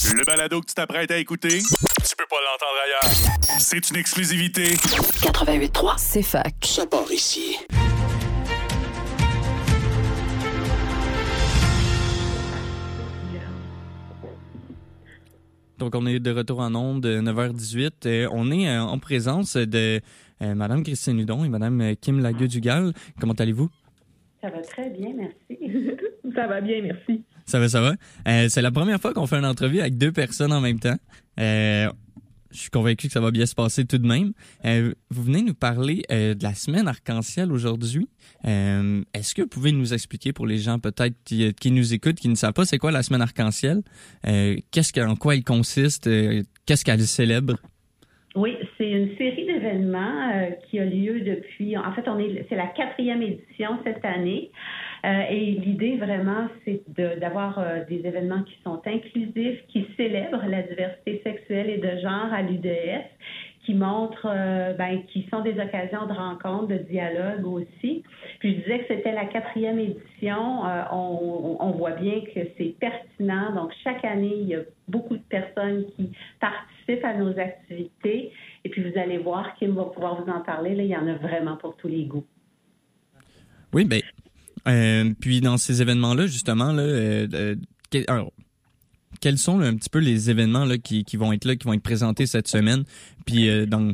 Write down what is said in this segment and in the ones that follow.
Le balado que tu t'apprêtes à écouter, tu peux pas l'entendre ailleurs. C'est une exclusivité. 88.3, c'est fac. Ça part ici. Donc, on est de retour en ondes, 9h18. On est en présence de Mme Christine Hudon et Mme Kim Lagueux-Dugal. Comment allez-vous? Ça va très bien, merci. Ça va bien, merci. Ça va. C'est la première fois qu'on fait une entrevue avec deux personnes en même temps. Je suis convaincu que ça va bien se passer tout de même. Vous venez nous parler de la semaine arc-en-ciel aujourd'hui. Est-ce que vous pouvez nous expliquer pour les gens peut-être qui nous écoutent, qui ne savent pas c'est quoi la semaine arc-en-ciel? En quoi elle consiste? Qu'est-ce qu'elle célèbre? Oui, c'est une série d'événements qui a lieu depuis... En fait, c'est la 4e édition cette année. Et l'idée, vraiment, c'est d'avoir des événements qui sont inclusifs, qui célèbrent la diversité sexuelle et de genre à l'UDS, qui montrent, qui sont des occasions de rencontres, de dialogue aussi. Puis je disais que c'était la 4e édition. On voit bien que c'est pertinent. Donc, chaque année, il y a beaucoup de personnes qui participent à nos activités. Et puis, vous allez voir, Kim va pouvoir vous en parler. Là, il y en a vraiment pour tous les goûts. Oui, bien... puis dans ces événements-là, justement, quels sont un petit peu les événements là, qui vont être présentés cette semaine? Puis dans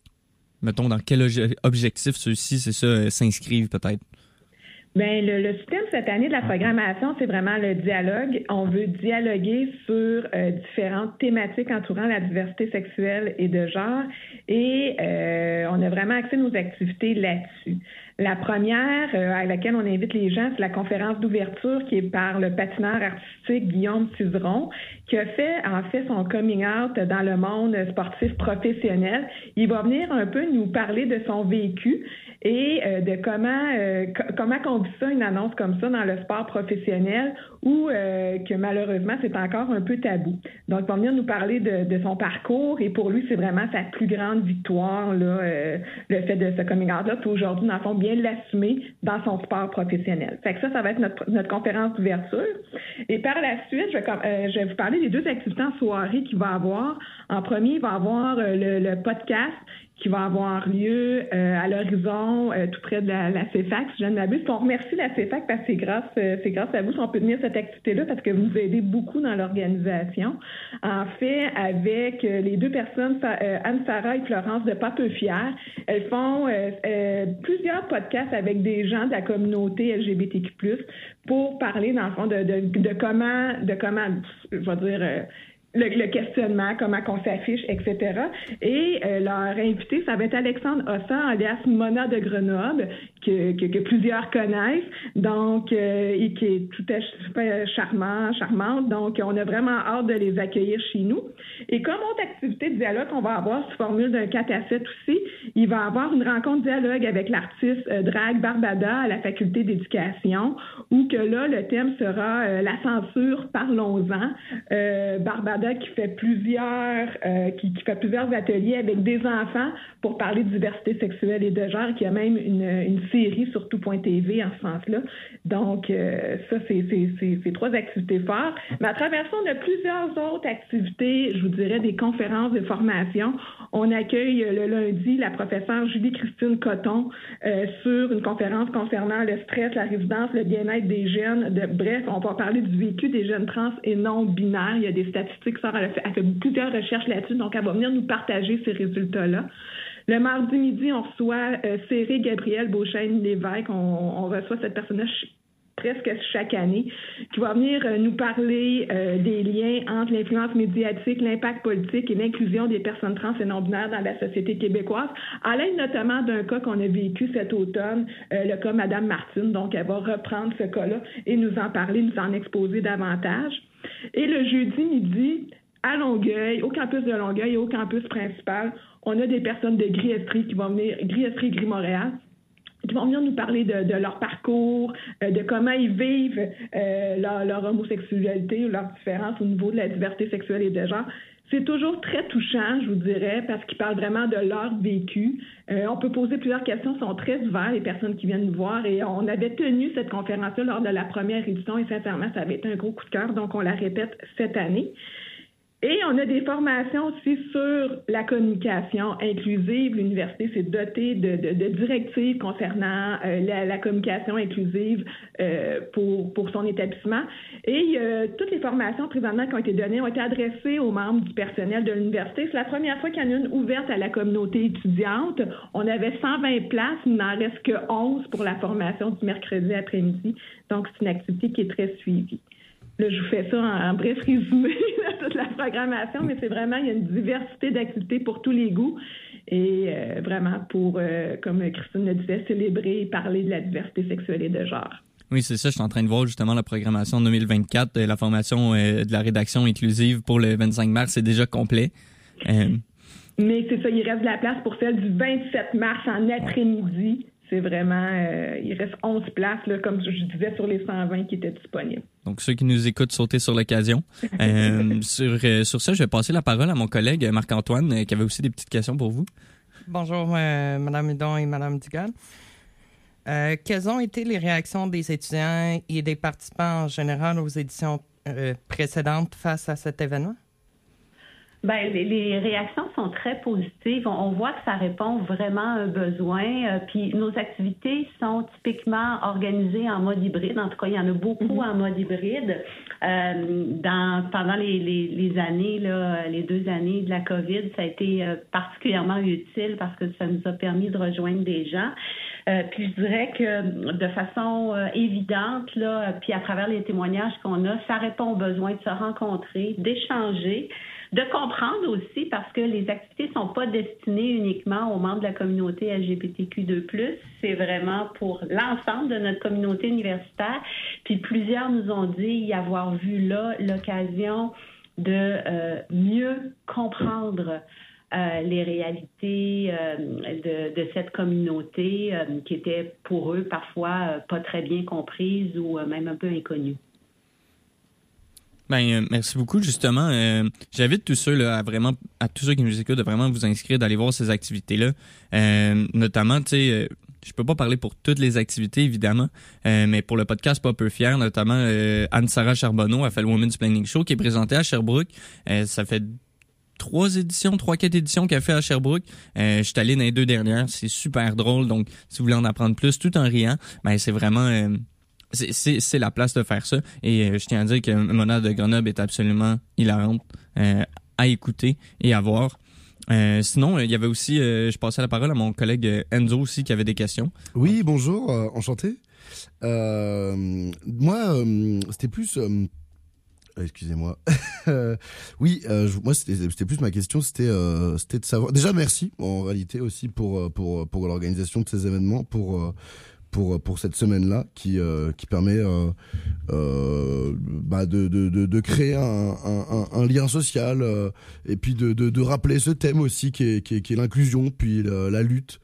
quel objectif ceux-ci, s'inscrivent peut-être? Bien, le thème cette année de la programmation, c'est vraiment le dialogue. On veut dialoguer sur différentes thématiques entourant la diversité sexuelle et de genre et on a vraiment axé nos activités là-dessus. La première à laquelle on invite les gens, c'est la conférence d'ouverture qui est par le patineur artistique Guillaume Cizeron, qui a fait son coming out dans le monde sportif professionnel. Il va venir un peu nous parler de son vécu et de comment on vit ça, une annonce comme ça dans le sport professionnel où que malheureusement c'est encore un peu tabou. Donc il va venir nous parler de son parcours et pour lui c'est vraiment sa plus grande victoire là, le fait de ce coming out là. Puis aujourd'hui dans le fond bien l'assumer dans son sport professionnel. Fait que ça va être notre conférence d'ouverture. Et par la suite je vais vous parler des deux activités en soirée qu'il va avoir. En premier il va avoir le podcast qui va avoir lieu à l'horizon, tout près de la CEFAC, si je ne m'abuse. On remercie la CEFAC parce que c'est grâce à vous si on peut tenir cette activité-là parce que vous nous aidez beaucoup dans l'organisation. En fait, avec les deux personnes, Anne-Sara et Florence de Pas peu fières, elles font plusieurs podcasts avec des gens de la communauté LGBTQ+, pour parler, dans le fond, de comment, je vais dire... Le questionnement, comment qu'on s'affiche, etc. Et leur invité, ça va être Alexandre Hossan, alias Mona de Grenoble, que plusieurs connaissent, donc et qui est tout à fait charmante. Donc, on a vraiment hâte de les accueillir chez nous. Et comme autre activité de dialogue qu'on va avoir sous formule d'un 4 à 7 aussi, il va y avoir une rencontre dialogue avec l'artiste drag Barbada à la faculté d'éducation, où que là, le thème sera la censure, parlons-en. Barbada qui fait plusieurs ateliers avec des enfants pour parler de diversité sexuelle et de genre, qui a même une série sur tout.tv en ce sens-là. Donc, ça, c'est 3 activités fortes. Mais à travers ça, on a plusieurs autres activités, je vous dirais, des conférences de formation. On accueille le lundi la professeure Julie-Christine Coton sur une conférence concernant le stress, la résidence, le bien-être des jeunes. Bref, on va parler du vécu des jeunes trans et non binaires. Il y a des statistiques, elle a fait plusieurs recherches là-dessus, donc elle va venir nous partager ces résultats-là. Le mardi midi, on reçoit Céré Gabriel Beauchesne-Lévesque. On reçoit cette personne-là presque chaque année, qui va venir nous parler des liens entre l'influence médiatique, l'impact politique et l'inclusion des personnes trans et non-binaires dans la société québécoise, à l'aide notamment d'un cas qu'on a vécu cet automne, le cas Madame Martine. Donc, elle va reprendre ce cas-là et nous en parler, nous en exposer davantage. Et le jeudi midi, à Longueuil, au campus de Longueuil et au campus principal, on a des personnes de Gris-Estrie qui vont venir, Gris-Estrie et Gris-Montréal, qui vont venir nous parler de leur parcours, de comment ils vivent leur homosexualité ou leur différence au niveau de la diversité sexuelle et de genre. C'est toujours très touchant, je vous dirais, parce qu'ils parlent vraiment de leur vécu. On peut poser plusieurs questions, sont très ouverts, les personnes qui viennent nous voir. Et on avait tenu cette conférence-là lors de la première édition et sincèrement, ça avait été un gros coup de cœur, donc on la répète cette année. Et on a des formations aussi sur la communication inclusive. L'université s'est dotée de directives concernant la communication inclusive pour son établissement. Et toutes les formations présentement qui ont été données ont été adressées aux membres du personnel de l'université. C'est la première fois qu'il y en a une ouverte à la communauté étudiante. On avait 120 places, il n'en reste que 11 pour la formation du mercredi après-midi. Donc, c'est une activité qui est très suivie. Là, je vous fais ça en bref résumé de toute la programmation, mais c'est vraiment, il y a une diversité d'activités pour tous les goûts et vraiment pour, comme Christine le disait, célébrer et parler de la diversité sexuelle et de genre. Oui, c'est ça. Je suis en train de voir justement la programmation 2024. La formation de la rédaction inclusive pour le 25 mars est déjà complet. Mais c'est ça, il reste de la place pour celle du 27 mars en après-midi. C'est vraiment, il reste 11 places, là, comme je disais, sur les 120 qui étaient disponibles. Donc, ceux qui nous écoutent, sautez sur l'occasion. Sur ça, je vais passer la parole à mon collègue Marc-Antoine, qui avait aussi des petites questions pour vous. Bonjour, Mme Hudon et Mme Dugal. Quelles ont été les réactions des étudiants et des participants en général aux éditions précédentes face à cet événement? Bien, les réactions sont très positives. On voit que ça répond vraiment à un besoin. Puis nos activités sont typiquement organisées en mode hybride. En tout cas, il y en a beaucoup en mode hybride. Pendant les années, là, les 2 années de la COVID, ça a été particulièrement utile parce que ça nous a permis de rejoindre des gens. Puis je dirais que de façon évidente, là, puis à travers les témoignages qu'on a, ça répond au besoin de se rencontrer, d'échanger, de comprendre aussi parce que les activités ne sont pas destinées uniquement aux membres de la communauté LGBTQ2+, c'est vraiment pour l'ensemble de notre communauté universitaire. Puis plusieurs nous ont dit y avoir vu là l'occasion de mieux comprendre les réalités de cette communauté qui était pour eux parfois pas très bien comprise ou même un peu inconnue. Ben, merci beaucoup. Justement, j'invite tous ceux là, à tous ceux qui nous écoutent de vraiment vous inscrire, d'aller voir ces activités-là. Notamment, tu sais, je peux pas parler pour toutes les activités, évidemment, mais pour le podcast Pas peu fier, notamment Anne-Sara Charbonneau a fait le Women's Planning Show qui est présenté à Sherbrooke. Ça fait 3-4 éditions qu'elle fait à Sherbrooke. Je suis allé dans les 2 dernières. C'est super drôle. Donc, si vous voulez en apprendre plus tout en riant, ben c'est vraiment... C'est la place de faire ça. Et je tiens à dire que Mona de Grenoble est absolument hilarante à écouter et à voir. Sinon, il y avait aussi, je passais la parole à mon collègue Enzo aussi qui avait des questions. Oui, bonjour, enchanté. Moi, c'était plus... excusez-moi. Oui, moi c'était plus ma question, c'était de savoir. Déjà merci en réalité aussi pour l'organisation de ces événements, pour cette semaine-là qui permet de créer un lien social et puis de rappeler ce thème aussi qui est l'inclusion puis la lutte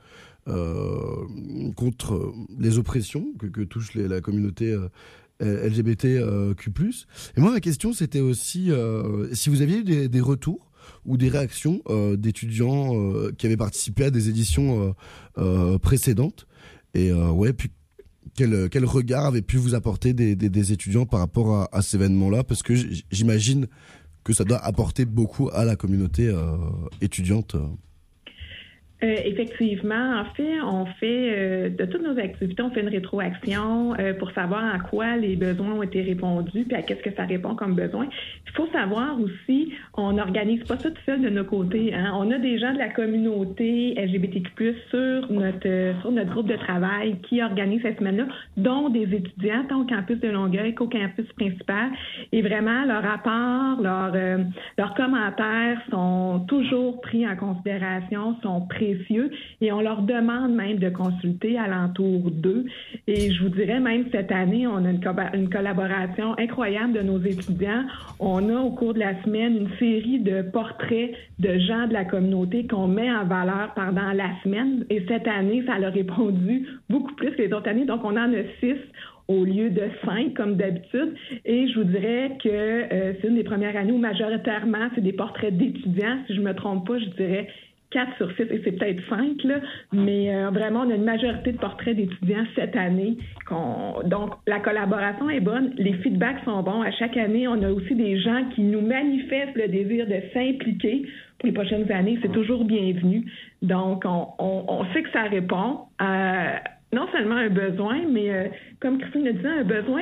contre les oppressions que touche la communauté LGBTQ+. Et moi ma question c'était aussi si vous aviez eu des retours ou des réactions d'étudiants qui avaient participé à des éditions précédentes. Et puis quel regard avait pu vous apporter des étudiants par rapport à ces événements-là, parce que j'imagine que ça doit apporter beaucoup à la communauté étudiante. Effectivement, en fait, on fait de toutes nos activités, on fait une rétroaction pour savoir à quoi les besoins ont été répondus, puis à qu'est-ce que ça répond comme besoin. Il faut savoir aussi, on n'organise pas ça tout seul de nos côtés. Hein. On a des gens de la communauté LGBTQ+ sur notre groupe de travail qui organise cette semaine-là, dont des étudiants, tant au campus de Longueuil qu'au campus principal. Et vraiment, leur apport, leurs commentaires sont toujours pris en considération, sont précieux, et on leur demande même de consulter alentour d'eux. Et je vous dirais même cette année, on a une collaboration incroyable de nos étudiants. On a au cours de la semaine une série de portraits de gens de la communauté qu'on met en valeur pendant la semaine. Et cette année, ça leur a répondu beaucoup plus que les autres années. Donc, on en a 6 au lieu de 5 comme d'habitude. Et je vous dirais que c'est une des premières années où majoritairement, c'est des portraits d'étudiants. Si je me trompe pas, je dirais 4 sur 6, et c'est peut-être 5, là, mais vraiment, on a une majorité de portraits d'étudiants cette année. Donc, la collaboration est bonne, les feedbacks sont bons. À chaque année, on a aussi des gens qui nous manifestent le désir de s'impliquer pour les prochaines années. C'est toujours bienvenu. Donc, on sait que ça répond à non seulement un besoin, mais comme Christine le disait, un besoin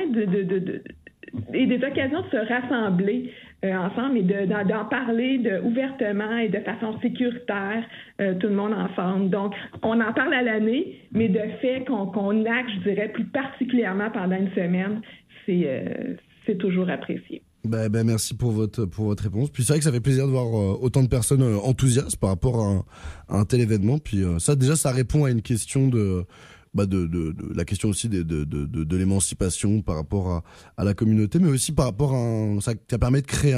et des occasions de se rassembler ensemble et d'en parler ouvertement et de façon sécuritaire, tout le monde ensemble. Donc, on en parle à l'année, mais de fait qu'on acte, je dirais, plus particulièrement pendant une semaine, c'est toujours apprécié. Ben, merci pour votre réponse. Puis c'est vrai que ça fait plaisir de voir autant de personnes enthousiastes par rapport à un tel événement. Puis ça, déjà, ça répond à une question de la question aussi de l'émancipation par rapport à la communauté, mais aussi par rapport ça permet de créer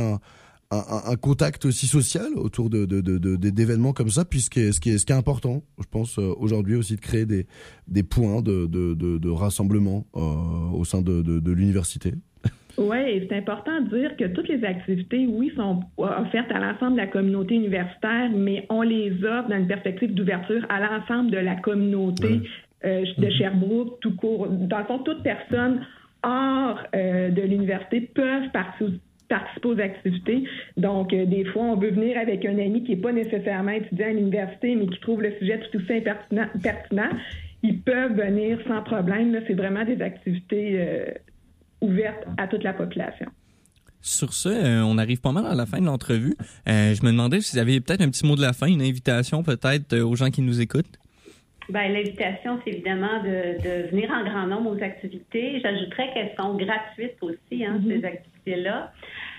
un contact aussi social autour d'événements comme ça, puis ce qui est important, je pense, aujourd'hui aussi, de créer des points de rassemblement au sein de l'université. Oui, et c'est important de dire que toutes les activités, oui, sont offertes à l'ensemble de la communauté universitaire, mais on les offre dans une perspective d'ouverture à l'ensemble de la communauté de Sherbrooke, tout court. Dans le fond, toute personne hors de l'université peuvent participer aux activités. Donc, des fois, on veut venir avec un ami qui n'est pas nécessairement étudiant à l'université, mais qui trouve le sujet tout aussi pertinent. Ils peuvent venir sans problème. Là, c'est vraiment des activités ouvertes à toute la population. Sur ce, on arrive pas mal à la fin de l'entrevue. Je me demandais si vous aviez peut-être un petit mot de la fin, une invitation peut-être aux gens qui nous écoutent. Bien, l'invitation, c'est évidemment de venir en grand nombre aux activités. J'ajouterais qu'elles sont gratuites aussi, ces activités-là.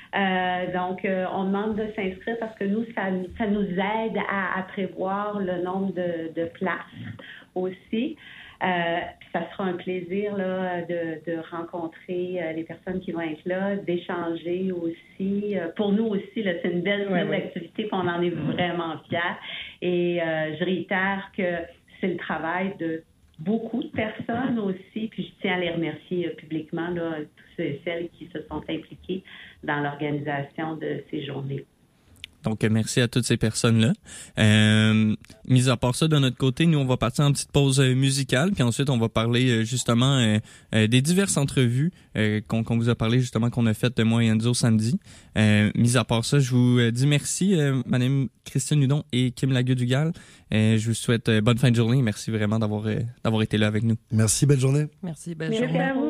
Donc, on demande de s'inscrire parce que nous, ça nous aide à prévoir le nombre de places aussi. Ça sera un plaisir là, de rencontrer les personnes qui vont être là, d'échanger aussi. Pour nous aussi, là, c'est une belle activité, puis on en est vraiment fiers. Et je réitère que c'est le travail de beaucoup de personnes aussi, puis je tiens à les remercier publiquement, là, tous ceux et celles qui se sont impliqués dans l'organisation de ces journées. Donc, merci à toutes ces personnes-là. Mis à part ça, de notre côté, nous, on va partir en petite pause musicale, puis ensuite, on va parler justement des diverses entrevues qu'on vous a parlé, justement, qu'on a faites moi et Enzo samedi. Mis à part ça, je vous dis merci, Madame Christine Hudon et Kim Lagueux-Dugal. Je vous souhaite bonne fin de journée. Merci vraiment d'avoir été là avec nous. Merci, belle journée. Merci, belle journée. Merci à vous.